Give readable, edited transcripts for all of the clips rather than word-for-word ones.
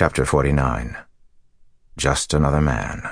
Chapter 49. Just Another Man.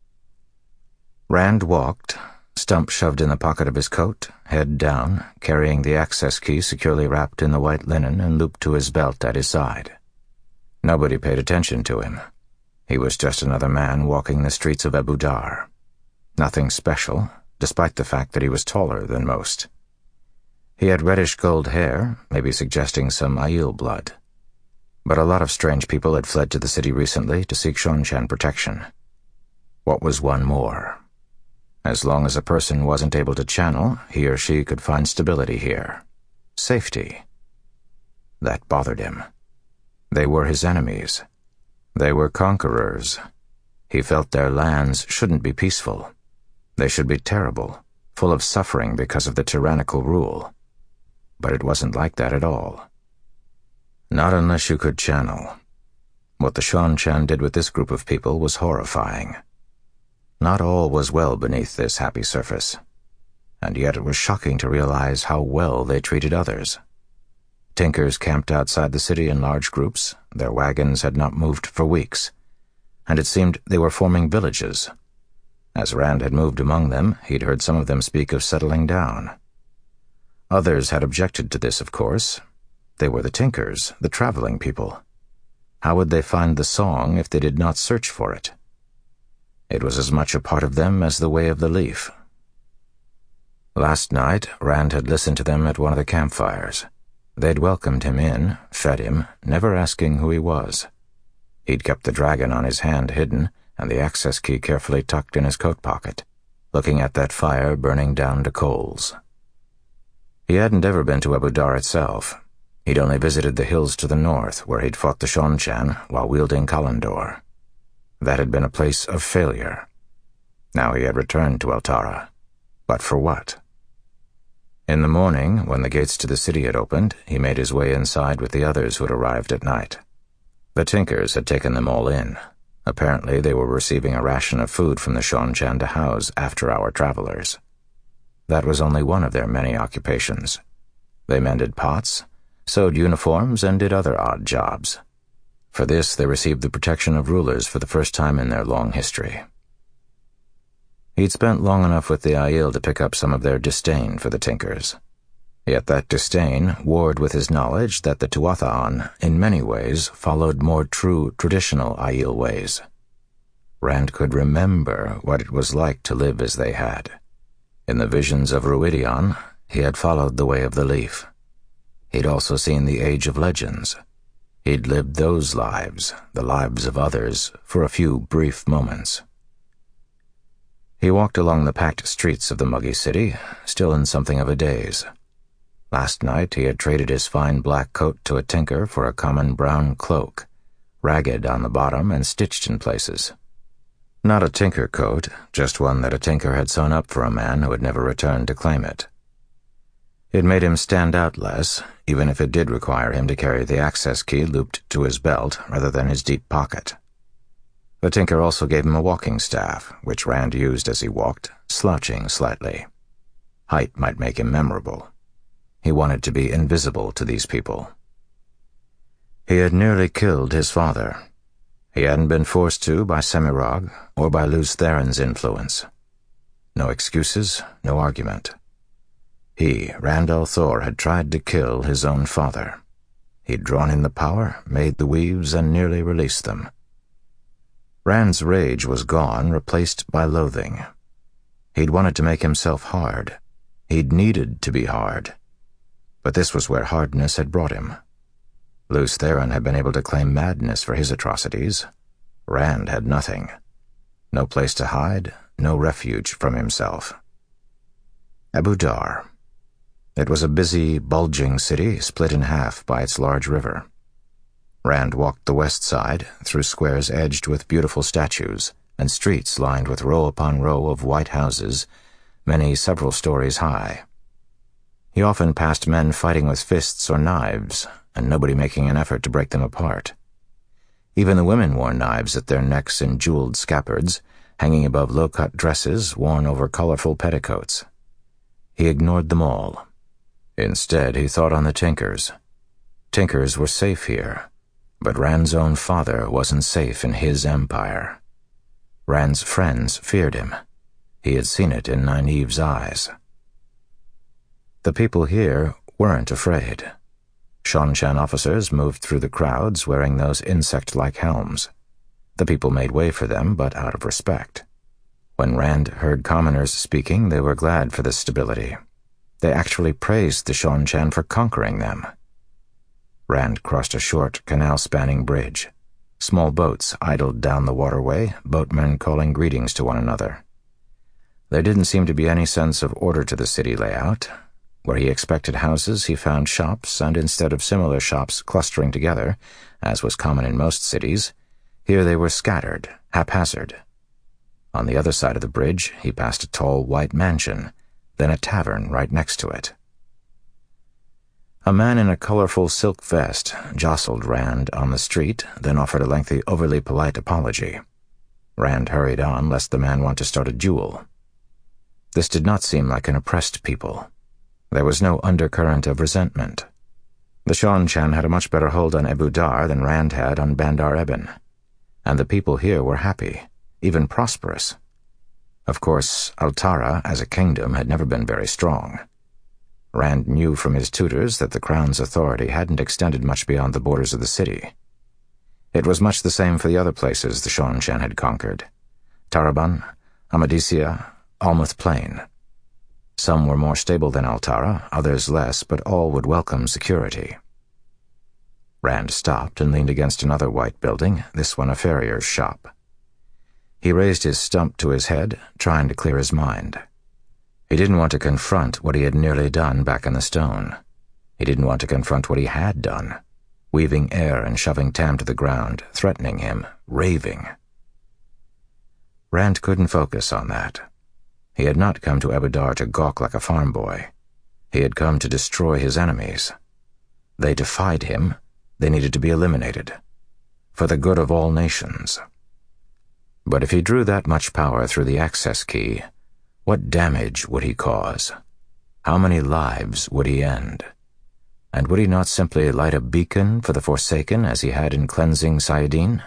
Rand walked, stump shoved in the pocket of his coat, head down, carrying the access key securely wrapped in the white linen and looped to his belt at his side. Nobody paid attention to him. He was just another man walking the streets of Abu Dar. Nothing special, despite the fact that he was taller than most. He had reddish-gold hair, maybe suggesting some Aiel blood. But a lot of strange people had fled to the city recently to seek Seanchan protection. What was one more? As long as a person wasn't able to channel, he or she could find stability here. Safety. That bothered him. They were his enemies. They were conquerors. He felt their lands shouldn't be peaceful. They should be terrible, full of suffering because of the tyrannical rule. But it wasn't like that at all. Not unless you could channel. What the Seanchan did with this group of people was horrifying. Not all was well beneath this happy surface, and yet it was shocking to realize how well they treated others. Tinkers camped outside the city in large groups. Their wagons had not moved for weeks, and it seemed they were forming villages. As Rand had moved among them, he'd heard some of them speak of settling down. Others had objected to this, of course. They were the Tinkers, the traveling people. How would they find the song if they did not search for it? It was as much a part of them as the way of the leaf. Last night, Rand had listened to them at one of the campfires. They'd welcomed him in, fed him, never asking who he was. He'd kept the dragon on his hand hidden, and the access key carefully tucked in his coat pocket, looking at that fire burning down to coals. He hadn't ever been to Abu Dar itself. He'd only visited the hills to the north, where he'd fought the Seanchan while wielding Kalandor. That had been a place of failure. Now he had returned to Eltara. But for what? In the morning, when the gates to the city had opened, he made his way inside with the others who had arrived at night. The Tinkers had taken them all in. Apparently they were receiving a ration of food from the Seanchan to house after-hour travelers. That was only one of their many occupations. They mended pots, sewed uniforms, and did other odd jobs. For this, they received the protection of rulers for the first time in their long history. He'd spent long enough with the Aiel to pick up some of their disdain for the Tinkers. Yet that disdain warred with his knowledge that the Tuatha'an, in many ways, followed more true, traditional Aiel ways. Rand could remember what it was like to live as they had. In the visions of Ruidion, he had followed the way of the leaf. He'd also seen the Age of Legends. He'd lived those lives, the lives of others, for a few brief moments. He walked along the packed streets of the muggy city, still in something of a daze. Last night he had traded his fine black coat to a tinker for a common brown cloak, ragged on the bottom and stitched in places. Not a tinker coat, just one that a tinker had sewn up for a man who had never returned to claim it. It made him stand out less, even if it did require him to carry the access key looped to his belt rather than his deep pocket. The tinker also gave him a walking staff, which Rand used as he walked, slouching slightly. Height might make him memorable. He wanted to be invisible to these people. He had nearly killed his father. He hadn't been forced to by Semirhage or by Lews Therin's influence. No excuses, no argument. He, Rand al'Thor, had tried to kill his own father. He'd drawn in the power, made the weaves, and nearly released them. Rand's rage was gone, replaced by loathing. He'd wanted to make himself hard. He'd needed to be hard. But this was where hardness had brought him. Lews Therin had been able to claim madness for his atrocities. Rand had nothing. No place to hide, no refuge from himself. Abu Dar. It was a busy, bulging city split in half by its large river. Rand walked the west side, through squares edged with beautiful statues, and streets lined with row upon row of white houses, many several stories high. He often passed men fighting with fists or knives, and nobody making an effort to break them apart. Even the women wore knives at their necks in jeweled scabbards, hanging above low-cut dresses worn over colorful petticoats. He ignored them all. Instead, he thought on the Tinkers. Tinkers were safe here. But Rand's own father wasn't safe in his empire. Rand's friends feared him. He had seen it in Nynaeve's eyes. The people here weren't afraid. Seanchan officers moved through the crowds wearing those insect-like helms. The people made way for them, but out of respect. When Rand heard commoners speaking, they were glad for this stability. They actually praised the Seanchan for conquering them. Rand crossed a short, canal-spanning bridge. Small boats idled down the waterway, boatmen calling greetings to one another. There didn't seem to be any sense of order to the city layout. Where he expected houses, he found shops, and instead of similar shops clustering together, as was common in most cities, here they were scattered, haphazard. On the other side of the bridge, he passed a tall white mansion, then a tavern right next to it. A man in a colorful silk vest jostled Rand on the street, then offered a lengthy, overly polite apology. Rand hurried on, lest the man want to start a duel. This did not seem like an oppressed people. There was no undercurrent of resentment. The Seanchan had a much better hold on Ebou Dar than Rand had on Bandar Eben, and the people here were happy, even prosperous. Of course, Altara, as a kingdom, had never been very strong. Rand knew from his tutors that the Crown's authority hadn't extended much beyond the borders of the city. It was much the same for the other places the Seanchan had conquered: Taraban, Amadisia, Almuth Plain. Some were more stable than Altara, others less, but all would welcome security. Rand stopped and leaned against another white building, this one a farrier's shop. He raised his stump to his head, trying to clear his mind. He didn't want to confront what he had nearly done back in the stone. He didn't want to confront what he had done, weaving air and shoving Tam to the ground, threatening him, raving. Rand couldn't focus on that. He had not come to Ebou Dar to gawk like a farm boy. He had come to destroy his enemies. They defied him. They needed to be eliminated, for the good of all nations. But if he drew that much power through the access key, what damage would he cause? How many lives would he end? And would he not simply light a beacon for the Forsaken as he had in cleansing Saidin?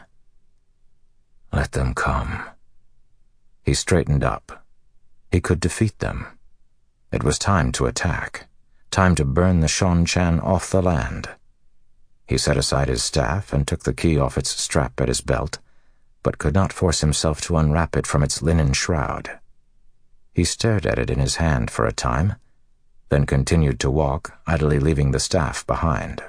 Let them come. He straightened up. He could defeat them. It was time to attack, time to burn the Seanchan off the land. He set aside his staff and took the key off its strap at his belt, but could not force himself to unwrap it from its linen shroud. He stared at it in his hand for a time, then continued to walk, idly leaving the staff behind.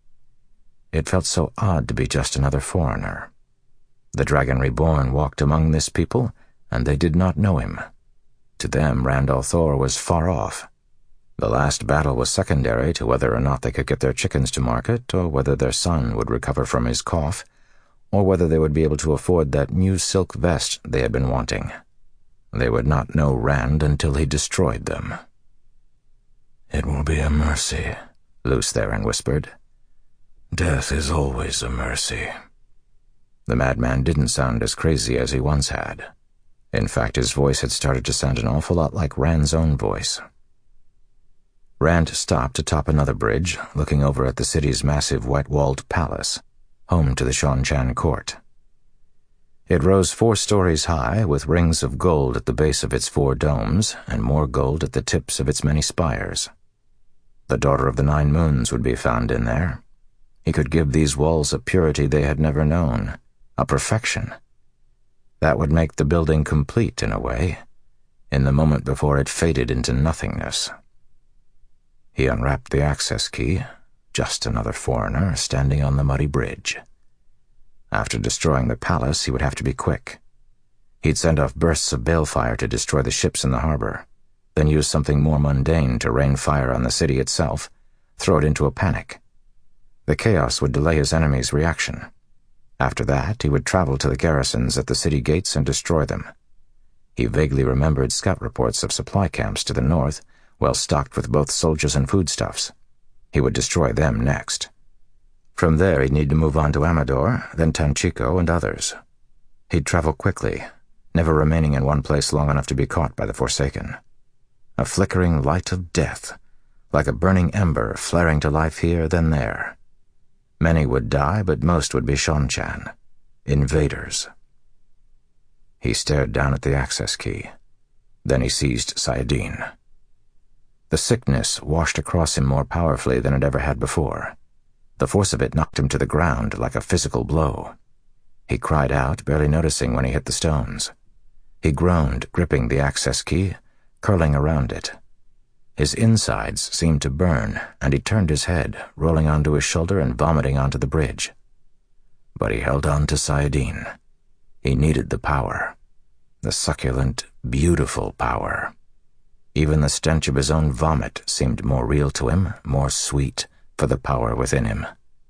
It felt so odd to be just another foreigner. The Dragon Reborn walked among this people, and they did not know him. To them, Rand al'Thor was far off. The last battle was secondary to whether or not they could get their chickens to market, or whether their son would recover from his cough, or whether they would be able to afford that new silk vest they had been wanting. They would not know Rand until he destroyed them. "It will be a mercy," Lews Therin whispered. "Death is always a mercy." The madman didn't sound as crazy as he once had. In fact, his voice had started to sound an awful lot like Rand's own voice. Rand stopped atop another bridge, looking over at the city's massive white-walled palace, home to the Seanchan court. It rose 4 stories high, with rings of gold at the base of its 4 domes, and more gold at the tips of its many spires. The Daughter of the Nine Moons would be found in there. He could give these walls a purity they had never known, a perfection. That would make the building complete in a way, in the moment before it faded into nothingness. He unwrapped the access key, just another foreigner standing on the muddy bridge. After destroying the palace, he would have to be quick. He'd send off bursts of balefire to destroy the ships in the harbor, then use something more mundane to rain fire on the city itself, throw it into a panic. The chaos would delay his enemy's reaction. After that, he would travel to the garrisons at the city gates and destroy them. He vaguely remembered scout reports of supply camps to the north, well stocked with both soldiers and foodstuffs. He would destroy them next. From there, he'd need to move on to Amador, then Tanchico and others. He'd travel quickly, never remaining in one place long enough to be caught by the Forsaken. A flickering light of death, like a burning ember flaring to life here, then there. Many would die, but most would be Seanchan, invaders. He stared down at the access key. Then he seized Saladin. The sickness washed across him more powerfully than it ever had before. The force of it knocked him to the ground like a physical blow. He cried out, barely noticing when he hit the stones. He groaned, gripping the access key, curling around it. His insides seemed to burn, and he turned his head, rolling onto his shoulder and vomiting onto the bridge. But he held on to Saladin. He needed the power. The succulent, beautiful power. Even the stench of his own vomit seemed more real to him, more sweet, for the power within him.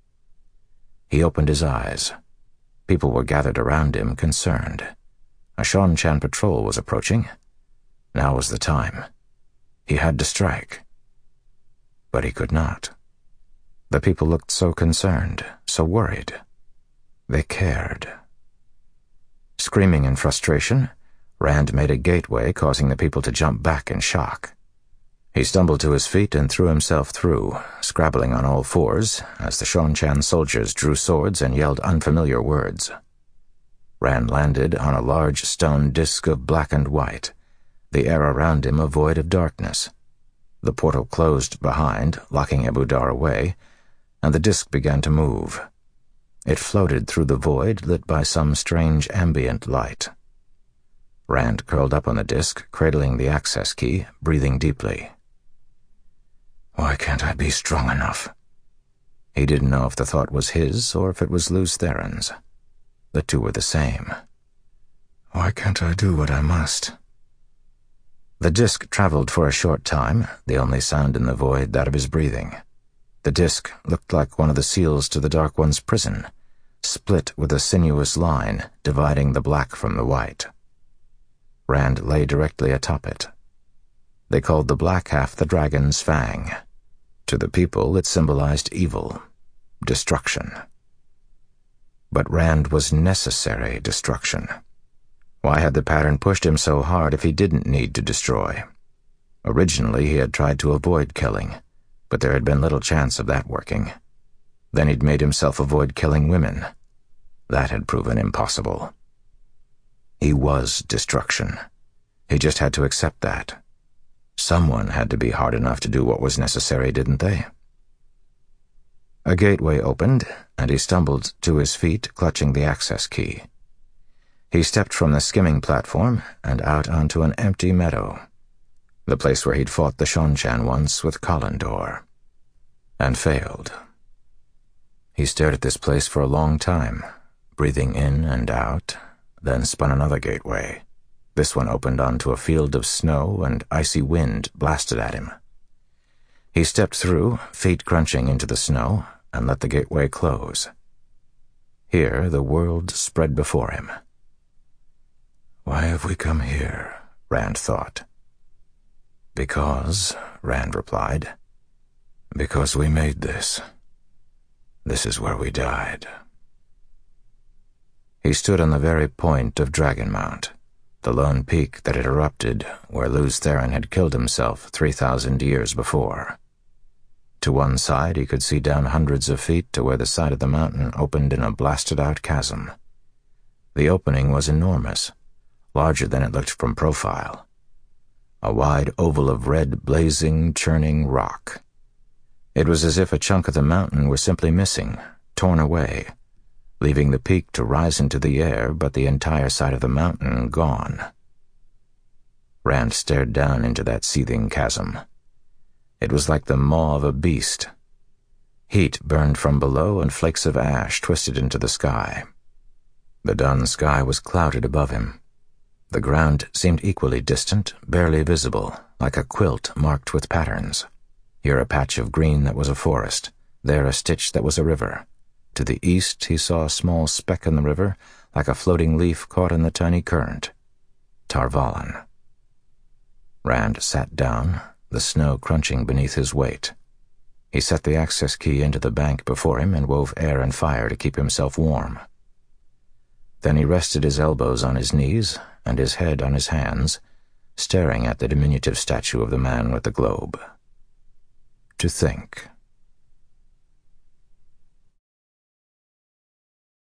He opened his eyes. People were gathered around him, concerned. A Seanchan patrol was approaching. Now was the time. He had to strike. But he could not. The people looked so concerned, so worried. They cared. Screaming in frustration, Rand made a gateway, causing the people to jump back in shock. He stumbled to his feet and threw himself through, scrabbling on all fours, as the Seanchan soldiers drew swords and yelled unfamiliar words. Rand landed on a large stone disk of black and white, the air around him a void of darkness. The portal closed behind, locking Ebou Dar away, and the disk began to move. It floated through the void, lit by some strange ambient light. Rand curled up on the disk, cradling the access key, breathing deeply. Why can't I be strong enough? He didn't know if the thought was his or if it was Lews Theron's. The two were the same. Why can't I do what I must? The disk traveled for a short time, the only sound in the void that of his breathing. The disk looked like one of the seals to the Dark One's prison, split with a sinuous line dividing the black from the white. Rand lay directly atop it. They called the black half the dragon's fang. To the people it symbolized evil, destruction. But Rand was necessary destruction. Why had the pattern pushed him so hard if he didn't need to destroy? Originally he had tried to avoid killing, but there had been little chance of that working. Then he'd made himself avoid killing women. That had proven impossible. He was destruction. He just had to accept that. Someone had to be hard enough to do what was necessary, didn't they? A gateway opened, and he stumbled to his feet, clutching the access key. He stepped from the skimming platform and out onto an empty meadow, the place where he'd fought the Seanchan once with Callandor, and failed. He stared at this place for a long time, breathing in and out, then spun another gateway. This one opened onto a field of snow, and icy wind blasted at him. He stepped through, feet crunching into the snow, and let the gateway close. Here the world spread before him. Why have we come here? Rand thought. Because, Rand replied. Because we made this. This is where we died. He stood on the very point of Dragonmount, the lone peak that had erupted where Lews Theron had killed himself 3,000 years before. To one side he could see down hundreds of feet to where the side of the mountain opened in a blasted-out chasm. The opening was enormous, larger than it looked from profile. A wide oval of red, blazing, churning rock. It was as if a chunk of the mountain were simply missing, torn away, leaving the peak to rise into the air, but the entire side of the mountain gone. Rand stared down into that seething chasm. It was like the maw of a beast. Heat burned from below, and flakes of ash twisted into the sky. The dun sky was clouded above him. The ground seemed equally distant, barely visible, like a quilt marked with patterns. Here a patch of green that was a forest, there a stitch that was a river. To the east he saw a small speck in the river, like a floating leaf caught in the tiny current. Tar Valon. Rand sat down, the snow crunching beneath his weight. He set the access key into the bank before him and wove air and fire to keep himself warm. Then he rested his elbows on his knees and his head on his hands, staring at the diminutive statue of the man with the globe. To think.